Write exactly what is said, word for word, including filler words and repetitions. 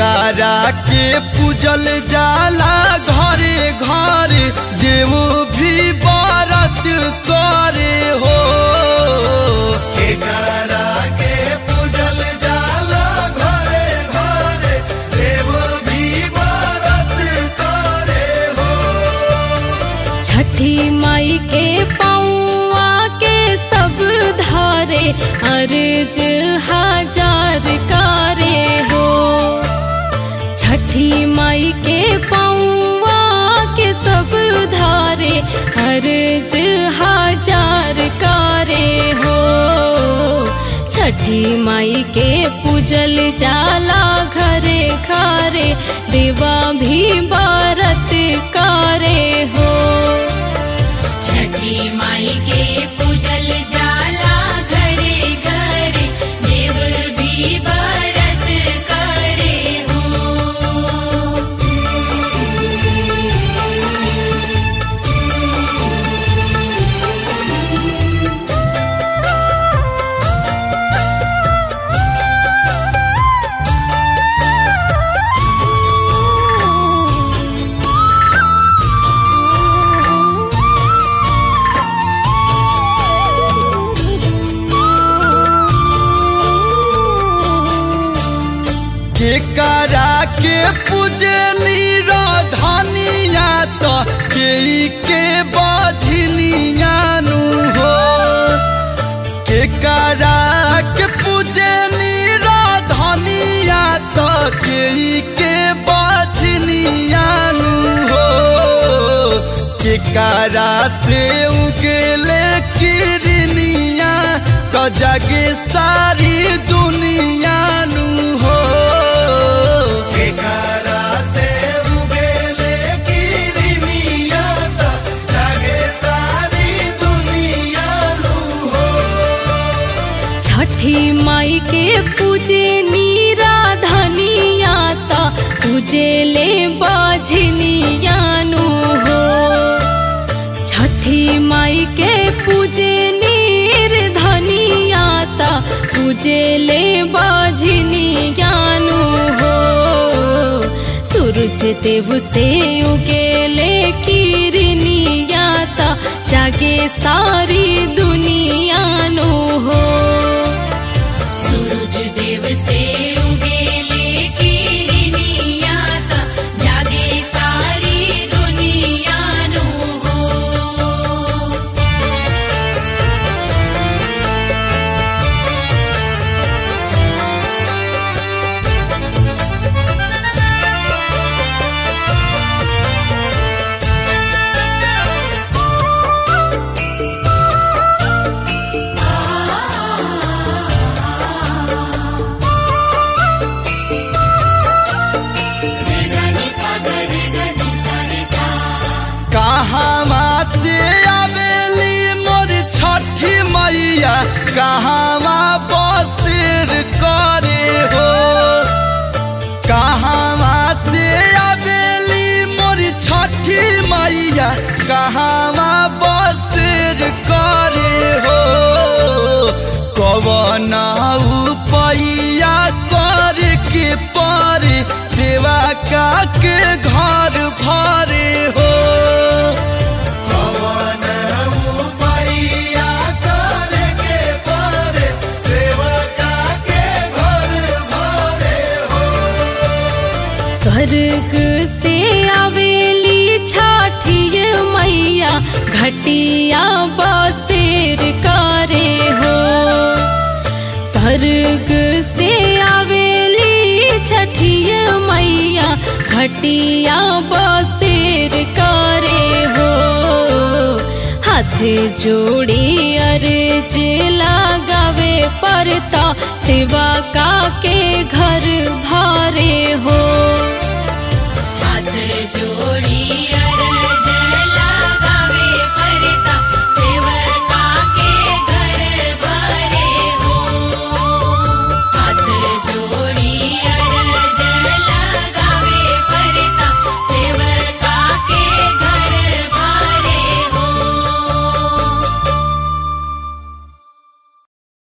केकरा के पूजल जाला घरे घरे देव भी व्रत करे हो। केकरा के पूजल जाला घरे घरे देव भी व्रत करे हो। छठी माई के पौआ के सब धारे अर्ज हजार करे हो। छठी माई के पौआ के सब धारे अर्ज हजार करे हो। छठी माई के पूजल जाला घरे घरे देवा भी व्रत करे हो। छठी माई के पूजल जाला घरे घरे देव भी व्रत करे हो। केकरा के पूजली राधानिया तो केई के बाझनिया नु हो। केकरा के पूजली राधानिया तो केई के बाझनिया नु हो। केकरा से उगले किरनिया तो जगे सारी दुनिया नु हो। केकरा से उगले किरनिया तो जगे सारी दुनिया नु हो। छठी माई के पूजे नीरा धनिया ता पूजे ले बाझनिया नु हो। छठी माई के पूजे नीर धनिया ता पूजे ले बाझनिया नु हो। सूरज देव से उगेले किरनिया ता जागे सारी दुनिया नु हो। सूरज देव से उगेले किरनिया ता जागे सारी दुनिया नु हो। कहाँ से आवेली मोर छठी मैया कहाँ बसेर करे हो। कहाँ से आवेली मोर छठी मैया कहाँ बसेर करे हो। कवन उपैया करे के परे सेवा का के घर भरे हो। कवन उपैया करे के परे सेवका के घर भरे हो। स्वर्ग से आवेली छठी मैया घटिया बसेर करे हो। स्वर्ग से आवेली छठी मैया घटिया बसेर करे हो। हाथ जोड़ी अर्ज लगावे परता सेवा का के घर भारे हो। हाथ जोड़ी